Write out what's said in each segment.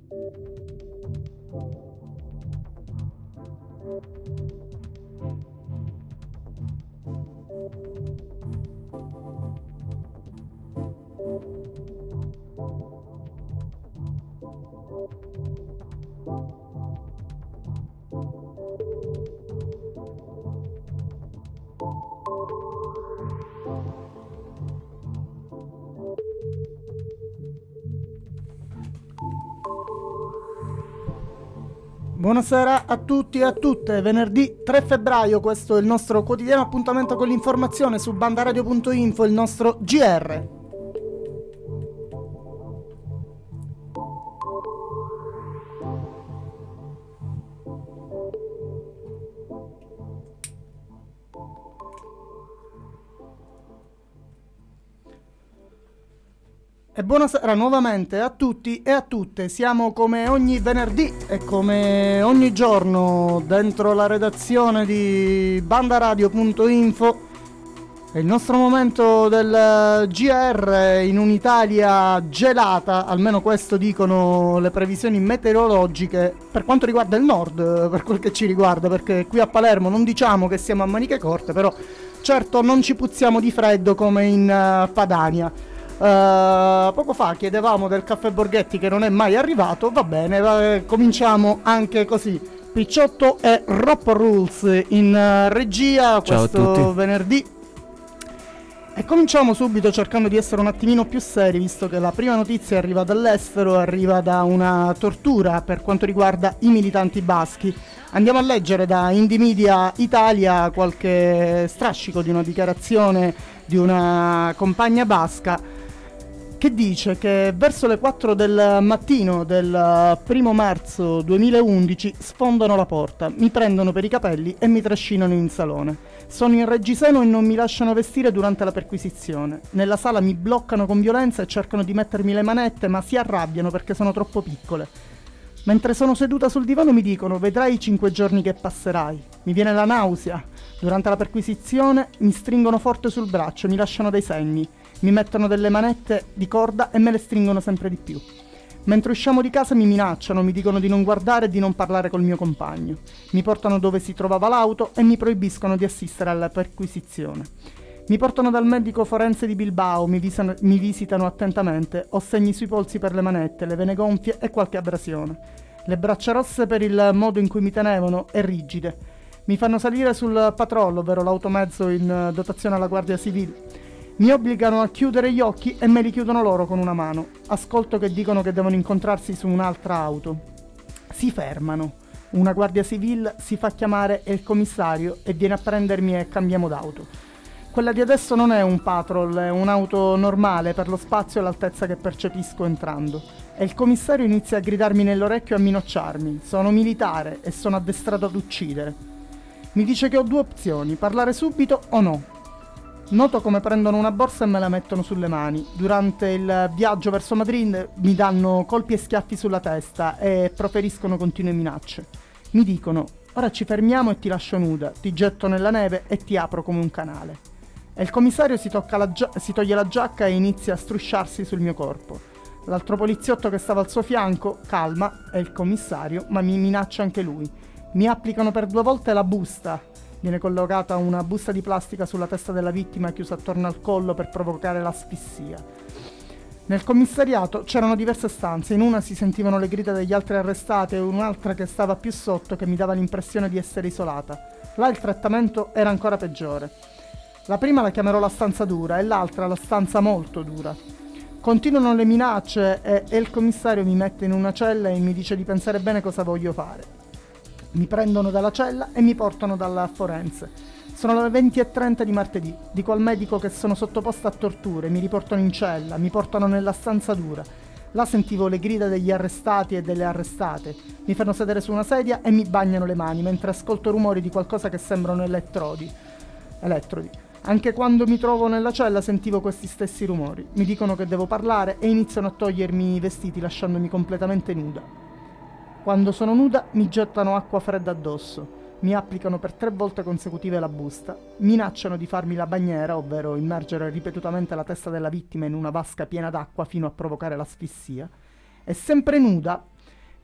Buonasera a tutti e a tutte, venerdì 3 febbraio, questo è il nostro quotidiano appuntamento con l'informazione su bandaradio.info, il nostro GR. E buonasera nuovamente a tutti e a tutte, siamo come ogni venerdì e come ogni giorno dentro la redazione di bandaradio.info, è il nostro momento del GR in un'Italia gelata, almeno questo dicono le previsioni meteorologiche per quanto riguarda il nord, per quel che ci riguarda, perché qui a Palermo non diciamo che siamo a maniche corte, però certo non ci puzziamo di freddo come in Padania. Poco fa chiedevamo del caffè Borghetti che non è mai arrivato, va bene, cominciamo anche così. Picciotto e Roppo Rules in regia. Ciao questo venerdì e cominciamo subito cercando di essere un attimino più seri, visto che la prima notizia arriva dall'estero, arriva da una tortura per quanto riguarda i militanti baschi. Andiamo a leggere da Indie Media Italia qualche strascico di una dichiarazione di una compagna basca che dice che verso le 4 del mattino del 1 marzo 2011 sfondano la porta, mi prendono per i capelli e mi trascinano in salone. Sono in reggiseno e non mi lasciano vestire durante la perquisizione. Nella sala mi bloccano con violenza e cercano di mettermi le manette, ma si arrabbiano perché sono troppo piccole. Mentre sono seduta sul divano mi dicono: vedrai i 5 giorni che passerai. Mi viene la nausea. Durante la perquisizione mi stringono forte sul braccio, mi lasciano dei segni. Mi mettono delle manette di corda e me le stringono sempre di più. Mentre usciamo di casa mi minacciano, mi dicono di non guardare e di non parlare col mio compagno. Mi portano dove si trovava l'auto e mi proibiscono di assistere alla perquisizione. Mi portano dal medico forense di Bilbao, mi visitano attentamente, ho segni sui polsi per le manette, le vene gonfie e qualche abrasione. Le braccia rosse per il modo in cui mi tenevano e rigide. Mi fanno salire sul patrollo, ovvero l'automezzo in dotazione alla Guardia Civile. Mi obbligano a chiudere gli occhi e me li chiudono loro con una mano. Ascolto che dicono che devono incontrarsi su un'altra auto. Si fermano. Una Guardia Civile si fa chiamare il commissario e viene a prendermi e cambiamo d'auto. Quella di adesso non è un patrol, è un'auto normale per lo spazio e l'altezza che percepisco entrando. E il commissario inizia a gridarmi nell'orecchio e a minacciarmi. Sono militare e sono addestrato ad uccidere. Mi dice che ho 2 opzioni, parlare subito o no. Noto come prendono una borsa e me la mettono sulle mani. Durante il viaggio verso Madrid mi danno colpi e schiaffi sulla testa e proferiscono continue minacce. Mi dicono: ora ci fermiamo e ti lascio nuda, ti getto nella neve e ti apro come un canale. E il commissario si toglie la giacca e inizia a strusciarsi sul mio corpo. L'altro poliziotto che stava al suo fianco calma, è il commissario, ma mi minaccia anche lui. Mi applicano per 2 volte la busta. Viene collocata una busta di plastica sulla testa della vittima chiusa attorno al collo per provocare l'asfissia. Nel commissariato c'erano diverse stanze, in una si sentivano le grida degli altri arrestati e un'altra che stava più sotto che mi dava l'impressione di essere isolata. Là il trattamento era ancora peggiore. La prima la chiamerò la stanza dura e l'altra la stanza molto dura. Continuano le minacce e il commissario mi mette in una cella e mi dice di pensare bene cosa voglio fare. Mi prendono dalla cella e mi portano dalla forense. Sono le 20:30 di martedì. Dico al medico che sono sottoposta a torture, mi riportano in cella, mi portano nella stanza dura. Là sentivo le grida degli arrestati e delle arrestate. Mi fanno sedere su una sedia e mi bagnano le mani, mentre ascolto rumori di qualcosa che sembrano elettrodi. Anche quando mi trovo nella cella sentivo questi stessi rumori. Mi dicono che devo parlare e iniziano a togliermi i vestiti lasciandomi completamente nuda. Quando sono nuda mi gettano acqua fredda addosso, mi applicano per 3 volte consecutive la busta, minacciano di farmi la bagnera, ovvero immergere ripetutamente la testa della vittima in una vasca piena d'acqua fino a provocare l'asfissia, e sempre nuda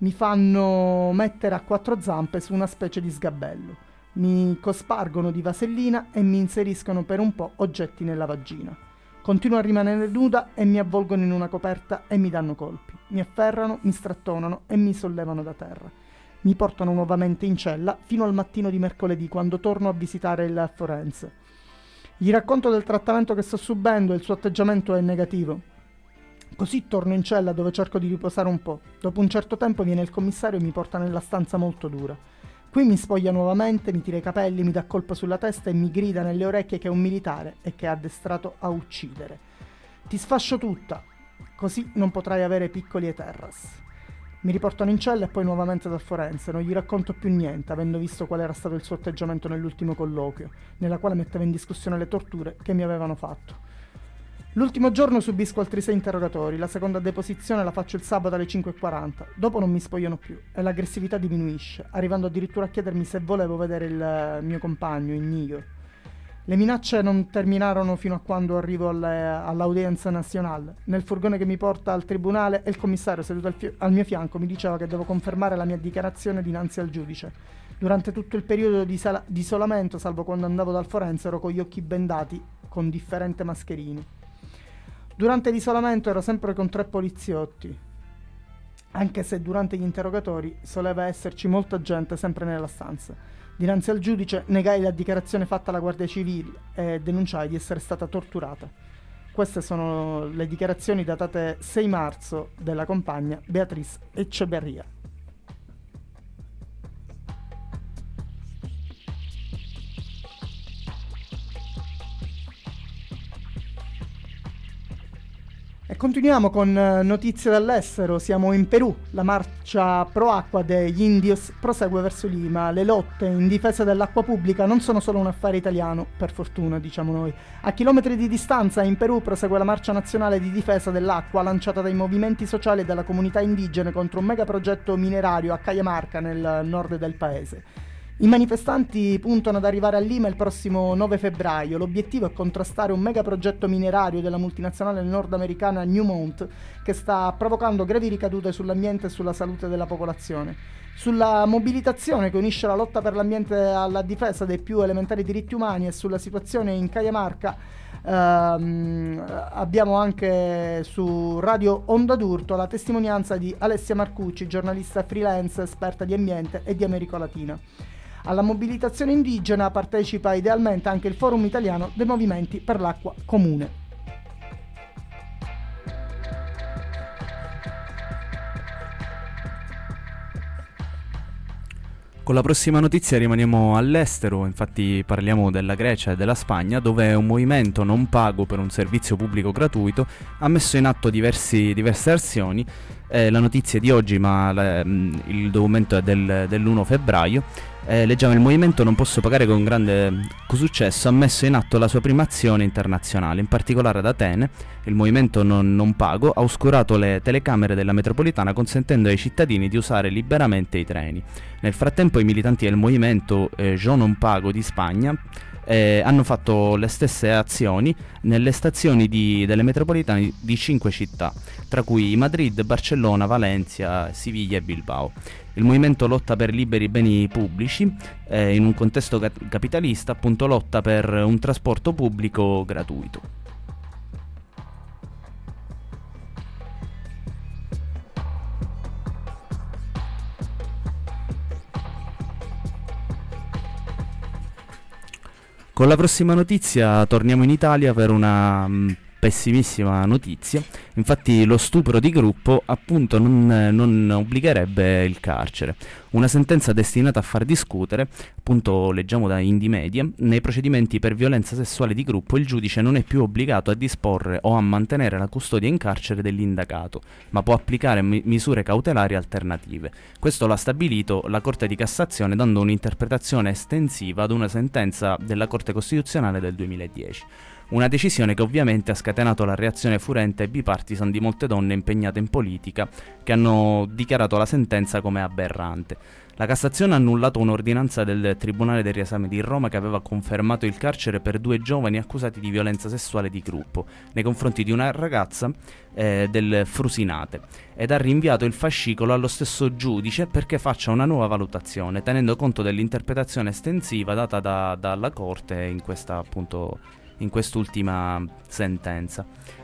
mi fanno mettere a quattro zampe su una specie di sgabello. Mi cospargono di vasellina e mi inseriscono per un po' oggetti nella vagina. Continuo a rimanere nuda e mi avvolgono in una coperta e mi danno colpi. Mi afferrano, mi strattonano e mi sollevano da terra. Mi portano nuovamente in cella fino al mattino di mercoledì, quando torno a visitare il forense. Gli racconto del trattamento che sto subendo e il suo atteggiamento è negativo. Così torno in cella dove cerco di riposare un po'. Dopo un certo tempo viene il commissario e mi porta nella stanza molto dura. Qui mi spoglia nuovamente, mi tira i capelli, mi dà colpo sulla testa e mi grida nelle orecchie che è un militare e che è addestrato a uccidere. Ti sfascio tutta, così non potrai avere piccoli e terras. Mi riportano in cella e poi nuovamente dal forense. Non gli racconto più niente, avendo visto qual era stato il suo atteggiamento nell'ultimo colloquio, nella quale metteva in discussione le torture che mi avevano fatto. L'ultimo giorno subisco altri 6 interrogatori, la seconda deposizione la faccio il sabato alle 5:40. Dopo non mi spogliano più e l'aggressività diminuisce, arrivando addirittura a chiedermi se volevo vedere il mio compagno, Inigo. Le minacce non terminarono fino a quando arrivo all'audienza nazionale. Nel furgone che mi porta al tribunale, il commissario seduto al mio fianco mi diceva che devo confermare la mia dichiarazione dinanzi al giudice. Durante tutto il periodo di isolamento, salvo quando andavo dal forense, ero con gli occhi bendati con differenti mascherini. Durante l'isolamento ero sempre con 3 poliziotti, anche se durante gli interrogatori soleva esserci molta gente sempre nella stanza. Dinanzi al giudice negai la dichiarazione fatta alla Guardia Civile e denunciai di essere stata torturata. Queste sono le dichiarazioni datate 6 marzo della compagna Beatriz Echeverría. E continuiamo con notizie dall'estero. Siamo in Perù. La marcia pro acqua degli indios prosegue verso Lima. Le lotte in difesa dell'acqua pubblica non sono solo un affare italiano, per fortuna, diciamo noi. A chilometri di distanza in Perù prosegue la marcia nazionale di difesa dell'acqua lanciata dai movimenti sociali e dalla comunità indigene contro un megaprogetto minerario a Cajamarca nel nord del paese. I manifestanti puntano ad arrivare a Lima il prossimo 9 febbraio. L'obiettivo è contrastare un megaprogetto minerario della multinazionale nordamericana Newmont che sta provocando gravi ricadute sull'ambiente e sulla salute della popolazione. Sulla mobilitazione che unisce la lotta per l'ambiente alla difesa dei più elementari diritti umani e sulla situazione in Cajamarca abbiamo anche su Radio Onda d'Urto la testimonianza di Alessia Marcucci, giornalista freelance, esperta di ambiente e di America Latina. Alla mobilitazione indigena partecipa idealmente anche il Forum Italiano dei Movimenti per l'Acqua Comune. Con la prossima notizia rimaniamo all'estero, infatti parliamo della Grecia e della Spagna, dove un movimento non pago per un servizio pubblico gratuito ha messo in atto diverse azioni. La notizia è di oggi, ma il documento è dell'1 febbraio. Leggiamo: il movimento Non Posso Pagare con grande successo ha messo in atto la sua prima azione internazionale. In particolare ad Atene il movimento non pago ha oscurato le telecamere della metropolitana, consentendo ai cittadini di usare liberamente i treni. Nel frattempo i militanti del movimento Jo Non Pago di Spagna hanno fatto le stesse azioni nelle stazioni delle metropolitane di 5 città, tra cui Madrid, Barcellona, Valencia, Siviglia e Bilbao. Il movimento lotta per liberi beni pubblici, in un contesto capitalista, appunto lotta per un trasporto pubblico gratuito. Con la prossima notizia torniamo in Italia per una pessimissima notizia. Infatti lo stupro di gruppo appunto non obbligherebbe il carcere. Una sentenza destinata a far discutere, appunto leggiamo da Indie Media, nei procedimenti per violenza sessuale di gruppo il giudice non è più obbligato a disporre o a mantenere la custodia in carcere dell'indagato, ma può applicare misure cautelari alternative. Questo l'ha stabilito la Corte di Cassazione, dando un'interpretazione estensiva ad una sentenza della Corte Costituzionale del 2010. Una decisione che ovviamente ha scatenato la reazione furente e bipartisan di molte donne impegnate in politica, che hanno dichiarato la sentenza come aberrante. La Cassazione ha annullato un'ordinanza del Tribunale del Riesame di Roma che aveva confermato il carcere per 2 giovani accusati di violenza sessuale di gruppo nei confronti di una ragazza del Frusinate, ed ha rinviato il fascicolo allo stesso giudice perché faccia una nuova valutazione, tenendo conto dell'interpretazione estensiva data dalla Corte in quest'ultima sentenza.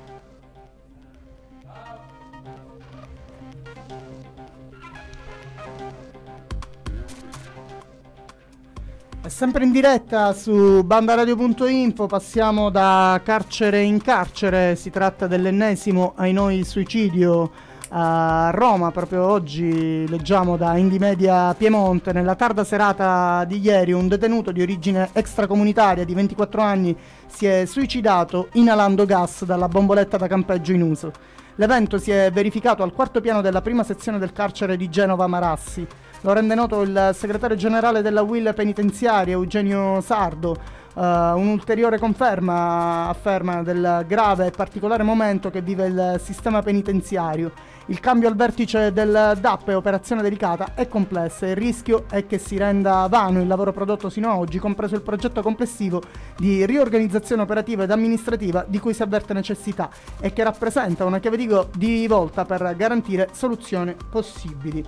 Sempre in diretta su bandaradio.info, passiamo da carcere in carcere. Si tratta dell'ennesimo, ai noi, suicidio a Roma. Proprio oggi leggiamo da Indymedia Piemonte: nella tarda serata di ieri un detenuto di origine extracomunitaria di 24 anni si è suicidato inalando gas dalla bomboletta da campeggio in uso. L'evento si è verificato al 4º piano della prima sezione del carcere di Genova Marassi. Lo rende noto il segretario generale della UIL penitenziaria, Eugenio Sardo. Un'ulteriore conferma afferma del grave e particolare momento che vive il sistema penitenziario. Il cambio al vertice del DAP è operazione delicata e complessa e il rischio è che si renda vano il lavoro prodotto sino ad oggi, compreso il progetto complessivo di riorganizzazione operativa ed amministrativa di cui si avverte necessità e che rappresenta una chiave di volta per garantire soluzioni possibili.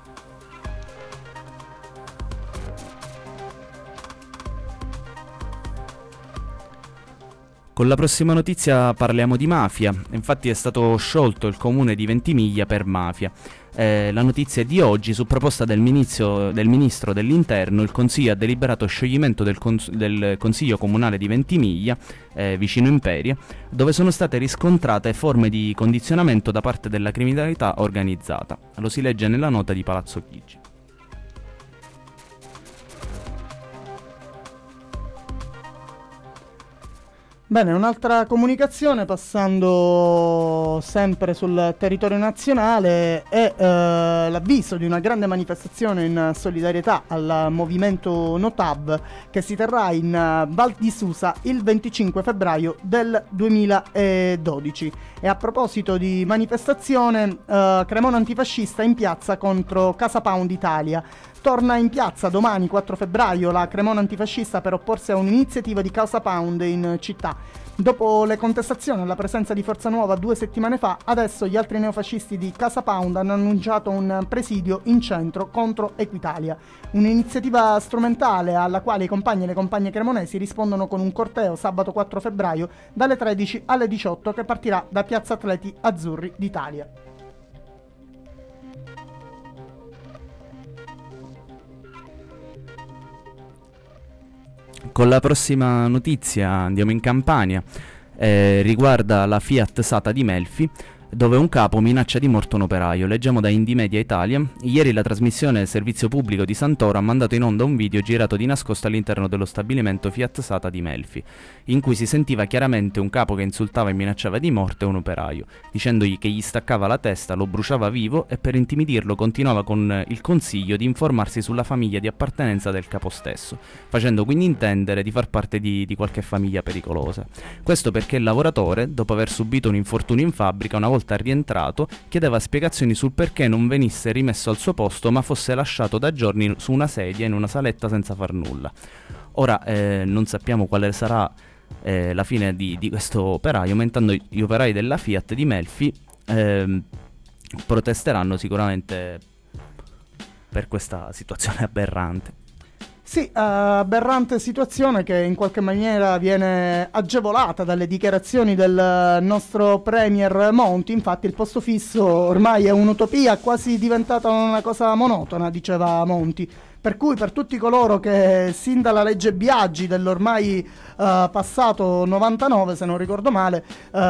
Con la prossima notizia parliamo di mafia. Infatti è stato sciolto il comune di Ventimiglia per mafia. La notizia è di oggi. Su proposta del ministro dell'Interno, il Consiglio ha deliberato scioglimento del Consiglio Comunale di Ventimiglia, vicino Imperia, dove sono state riscontrate forme di condizionamento da parte della criminalità organizzata. Lo si legge nella nota di Palazzo Chigi. Bene, un'altra comunicazione, passando sempre sul territorio nazionale, è l'avviso di una grande manifestazione in solidarietà al movimento Notav che si terrà in Val di Susa il 25 febbraio del 2012. E a proposito di manifestazione, Cremona antifascista in piazza contro Casa Pound Italia. Torna in piazza domani 4 febbraio la Cremona antifascista per opporsi a un'iniziativa di Casa Pound in città. Dopo le contestazioni alla presenza di Forza Nuova 2 settimane fa, adesso gli altri neofascisti di Casa Pound hanno annunciato un presidio in centro contro Equitalia. Un'iniziativa strumentale alla quale i compagni e le compagne cremonesi rispondono con un corteo sabato 4 febbraio dalle 13 alle 18 che partirà da Piazza Atleti Azzurri d'Italia. Con la prossima notizia andiamo in Campania, riguarda la Fiat Sata di Melfi, dove un capo minaccia di morte un operaio. Leggiamo da Indymedia Italia. Ieri la trasmissione Servizio Pubblico di Santoro ha mandato in onda un video girato di nascosto all'interno dello stabilimento Fiat Sata di Melfi, in cui si sentiva chiaramente un capo che insultava e minacciava di morte un operaio, dicendogli che gli staccava la testa, lo bruciava vivo e per intimidirlo continuava con il consiglio di informarsi sulla famiglia di appartenenza del capo stesso, facendo quindi intendere di far parte di qualche famiglia pericolosa. Questo perché il lavoratore, dopo aver subito un infortunio in fabbrica, una volta rientrato, chiedeva spiegazioni sul perché non venisse rimesso al suo posto ma fosse lasciato da giorni su una sedia in una saletta senza far nulla. Ora non sappiamo quale sarà la fine di questo operaio, ma intanto gli operai della Fiat di Melfi protesteranno sicuramente per questa situazione aberrante. Sì, aberrante situazione che in qualche maniera viene agevolata dalle dichiarazioni del nostro premier Monti. Infatti il posto fisso ormai è un'utopia, quasi diventata una cosa monotona, diceva Monti. Per cui per tutti coloro che sin dalla legge Biagi dell'ormai passato 99, se non ricordo male,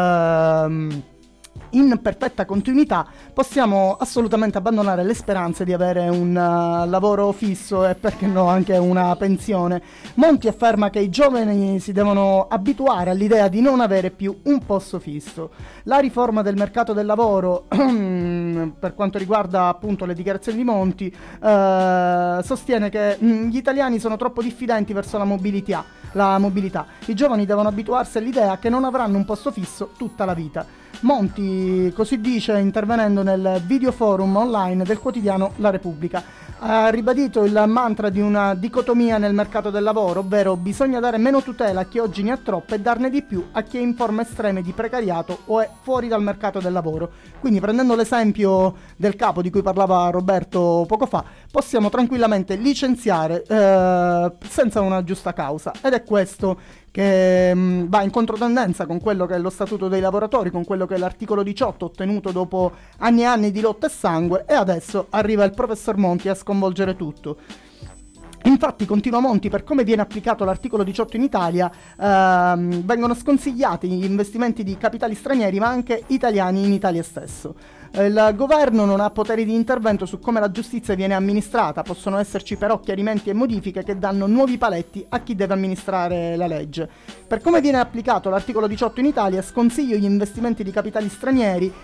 in perfetta continuità, possiamo assolutamente abbandonare le speranze di avere un lavoro fisso e perché no anche una pensione. Monti afferma che i giovani si devono abituare all'idea di non avere più un posto fisso. La riforma del mercato del lavoro per quanto riguarda appunto le dichiarazioni di Monti sostiene che gli italiani sono troppo diffidenti verso la mobilità. I giovani devono abituarsi all'idea che non avranno un posto fisso tutta la vita. Monti così dice intervenendo nel video forum online del quotidiano La Repubblica. Ha ribadito il mantra di una dicotomia nel mercato del lavoro, ovvero bisogna dare meno tutela a chi oggi ne ha troppe e darne di più a chi è in forme estreme di precariato o è fuori dal mercato del lavoro. Quindi, prendendo l'esempio del capo di cui parlava Roberto poco fa, possiamo tranquillamente licenziare senza una giusta causa, ed è questo che va in controtendenza con quello che è lo Statuto dei lavoratori, con quello che è l'articolo 18 ottenuto dopo anni e anni di lotta e sangue, e adesso arriva il professor Monti a sconvolgere tutto. Infatti, continua Monti, per come viene applicato l'articolo 18 in Italia, vengono sconsigliati gli investimenti di capitali stranieri ma anche italiani in Italia stesso. Il governo non ha poteri di intervento su come la giustizia viene amministrata, possono esserci però chiarimenti e modifiche che danno nuovi paletti a chi deve amministrare la legge. Per come viene applicato l'articolo 18 in Italia, sconsiglio gli investimenti di capitali stranieri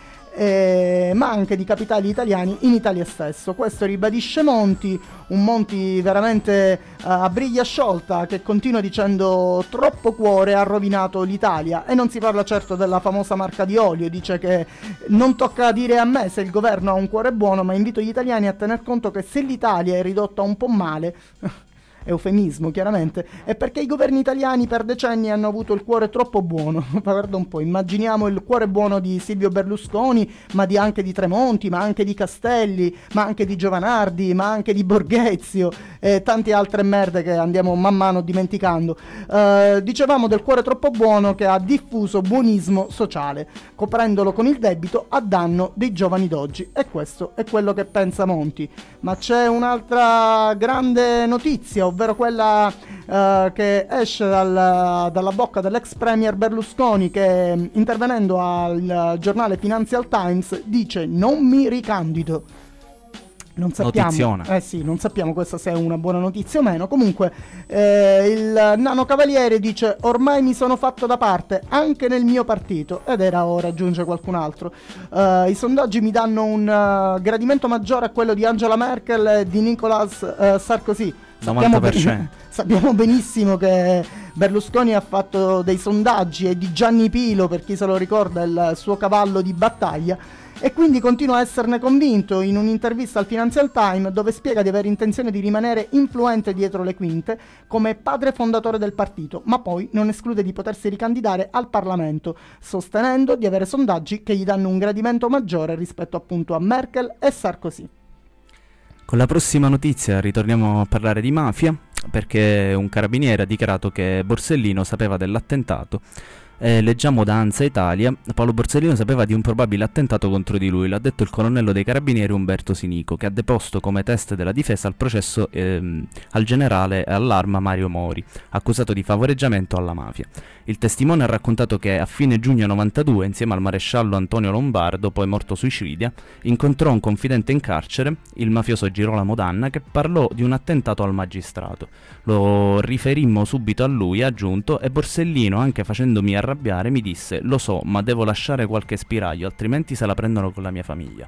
ma anche di capitali italiani in Italia stesso. Questo ribadisce Monti, un Monti veramente a briglia sciolta, che continua dicendo troppo cuore ha rovinato l'Italia, e non si parla certo della famosa marca di olio. Dice che non tocca dire a me se il governo ha un cuore buono, ma invito gli italiani a tener conto che se l'Italia è ridotta un po' male eufemismo chiaramente, è perché i governi italiani per decenni hanno avuto il cuore troppo buono. Guarda un po', immaginiamo il cuore buono di Silvio Berlusconi, ma anche di Tremonti, ma anche di Castelli, ma anche di Giovanardi, ma anche di Borghezio e tante altre merde che andiamo man mano dimenticando. Dicevamo del cuore troppo buono che ha diffuso buonismo sociale, coprendolo con il debito a danno dei giovani d'oggi, e questo è quello che pensa Monti. Ma c'è un'altra grande notizia, ovvero quella che esce dalla bocca dell'ex premier Berlusconi, che intervenendo al giornale Financial Times dice: non mi ricandido. Non sappiamo, non sappiamo questa se è una buona notizia o meno. Comunque il nano cavaliere dice: ormai mi sono fatto da parte anche nel mio partito, ed era ora, aggiunge qualcun altro. I sondaggi mi danno un gradimento maggiore a quello di Angela Merkel e di Nicolas Sarkozy. 90%. Sappiamo benissimo che Berlusconi ha fatto dei sondaggi, e di Gianni Pilo, per chi se lo ricorda, il suo cavallo di battaglia, e quindi continua a esserne convinto in un'intervista al Financial Times, dove spiega di avere intenzione di rimanere influente dietro le quinte come padre fondatore del partito, ma poi non esclude di potersi ricandidare al Parlamento, sostenendo di avere sondaggi che gli danno un gradimento maggiore rispetto appunto a Merkel e Sarkozy. Con la prossima notizia ritorniamo a parlare di mafia, perché un carabiniere ha dichiarato che Borsellino sapeva dell'attentato. Leggiamo da ANSA Italia: Paolo Borsellino sapeva di un probabile attentato contro di lui, l'ha detto il colonnello dei carabinieri Umberto Sinico, che ha deposto come teste della difesa al processo al generale all'arma Mario Mori, accusato di favoreggiamento alla mafia. Il testimone ha raccontato che a fine giugno 92, insieme al maresciallo Antonio Lombardo, poi morto suicidia, incontrò un confidente in carcere, il mafioso Girolamo Danna, che parlò di un attentato al magistrato. Lo riferimmo subito a lui, ha aggiunto, e Borsellino, anche facendomi arrabbiare, mi disse: lo so, ma devo lasciare qualche spiraglio, altrimenti se la prendono con la mia famiglia.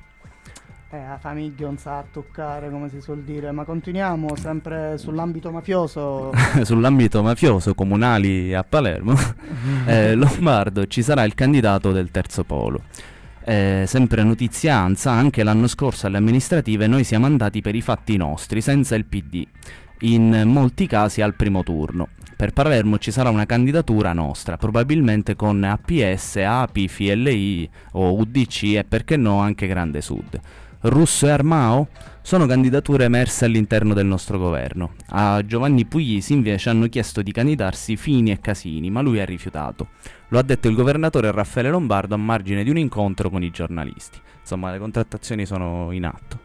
La famiglia non sa toccare, come si suol dire. Ma continuiamo sempre sull'ambito mafioso. Sull'ambito mafioso, comunali a Palermo. Lombardo: ci sarà il candidato del terzo polo. Sempre notizia ANSA: anche l'anno scorso alle amministrative noi siamo andati per i fatti nostri, senza il PD, in molti casi al primo turno. Per Palermo ci sarà una candidatura nostra, probabilmente con APS, API, FLI o UDC e perché no anche Grande Sud. Russo e Armao sono candidature emerse all'interno del nostro governo. A Giovanni Puglisi invece hanno chiesto di candidarsi Fini e Casini, ma lui ha rifiutato. Lo ha detto il governatore Raffaele Lombardo a margine di un incontro con i giornalisti. Insomma, le contrattazioni sono in atto.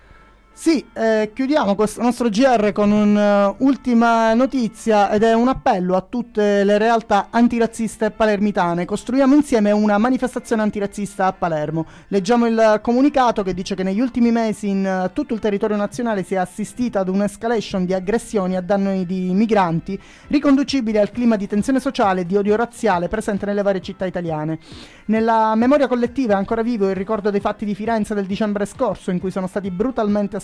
Sì, chiudiamo questo nostro GR con un'ultima notizia, ed è un appello a tutte le realtà antirazziste palermitane. Costruiamo insieme una manifestazione antirazzista a Palermo. Leggiamo il comunicato che dice che negli ultimi mesi in tutto il territorio nazionale si è assistita ad un'escalation di aggressioni a danno di migranti, riconducibili al clima di tensione sociale e di odio razziale presente nelle varie città italiane. Nella memoria collettiva è ancora vivo il ricordo dei fatti di Firenze del dicembre scorso, in cui sono stati brutalmente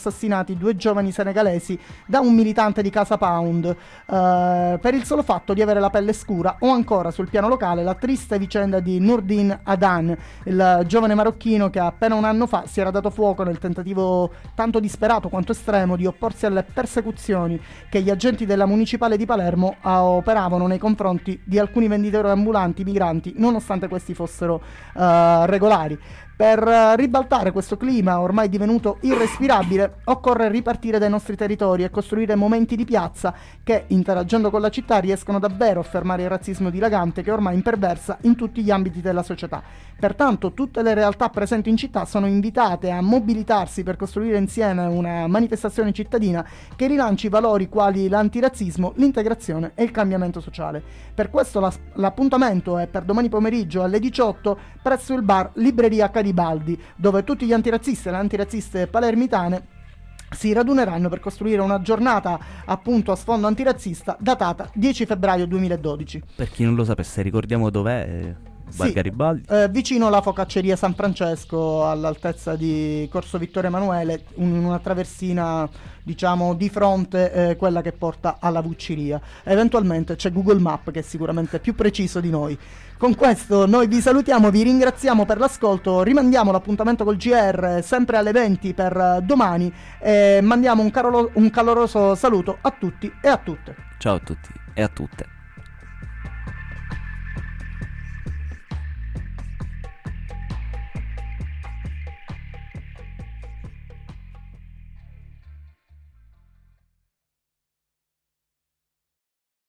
assassinati 2 giovani senegalesi da un militante di Casa Pound per il solo fatto di avere la pelle scura, o ancora sul piano locale la triste vicenda di Nourdine Adan, il giovane marocchino che appena un anno fa si era dato fuoco nel tentativo tanto disperato quanto estremo di opporsi alle persecuzioni che gli agenti della municipale di Palermo operavano nei confronti di alcuni venditori ambulanti migranti, nonostante questi fossero regolari. Per ribaltare questo clima ormai divenuto irrespirabile, occorre ripartire dai nostri territori e costruire momenti di piazza che, interagendo con la città, riescono davvero a fermare il razzismo dilagante che ormai imperversa in tutti gli ambiti della società. Pertanto tutte le realtà presenti in città sono invitate a mobilitarsi per costruire insieme una manifestazione cittadina che rilanci valori quali l'antirazzismo, l'integrazione e il cambiamento sociale. Per questo l'appuntamento è per domani pomeriggio alle 18 presso il bar Libreria Garibaldi, dove tutti gli antirazzisti e le antirazziste palermitane si raduneranno per costruire una giornata appunto a sfondo antirazzista datata 10 febbraio 2012. Per chi non lo sapesse, ricordiamo dov'è Bar Garibaldi? Vicino alla Focacceria San Francesco, all'altezza di Corso Vittorio Emanuele, in una traversina diciamo di fronte quella che porta alla Vucciria. Eventualmente c'è Google Map che è sicuramente più preciso di noi. Con questo noi vi salutiamo, vi ringraziamo per l'ascolto, rimandiamo l'appuntamento col GR sempre alle 20 per domani e mandiamo un caloroso saluto a tutti e a tutte. Ciao a tutti e a tutte.